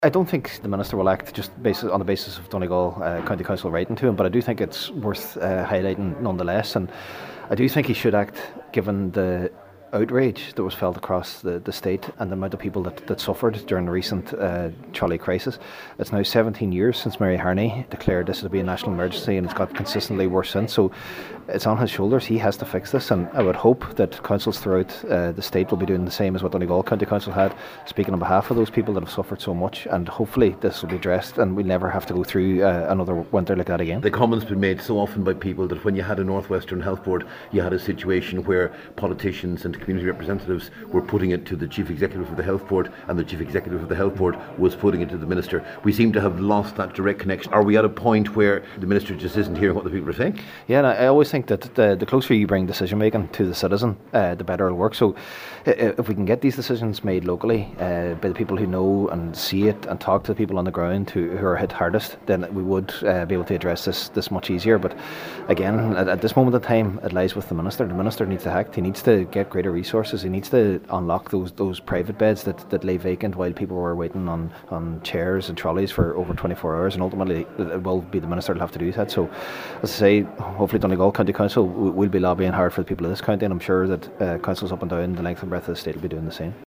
I don't think the Minister will act just on the basis of Donegal County Council writing to him, but I do think it's worth highlighting nonetheless. And I do think he should act given the outrage that was felt across the state and the amount of people that suffered during the recent trolley crisis. It's now 17 years since Mary Harney declared this to be a national emergency, and it's got consistently worse since. So it's on his shoulders. He has to fix this, and I would hope that councils throughout the state will be doing the same as what Donegal County Council had, speaking on behalf of those people that have suffered so much. And hopefully this will be addressed and we'll never have to go through another winter like that again. The comment's been made so often by people that when you had a Northwestern Health Board, you had a situation where politicians and community representatives were putting it to the Chief Executive of the Health Board, and the Chief Executive of the Health Board was putting it to the Minister. We seem to have lost that direct connection. Are we at a point where the Minister just isn't hearing what the people are saying? Yeah, and I always think that the closer you bring decision making to the citizen, the better it'll work. So if we can get these decisions made locally by the people who know and see it and talk to the people on the ground who are hit hardest, then we would be able to address this much easier. But again, at this moment in time, it lies with the Minister. The Minister needs to act. He needs to get greater resources. He needs to unlock those private beds that lay vacant while people were waiting on chairs and trolleys for over 24 hours, and ultimately it will be the Minister who'll have to do that. So as I say, hopefully Donegal County Council will be lobbying hard for the people of this county, and I'm sure that councils up and down the length and breadth of the state will be doing the same.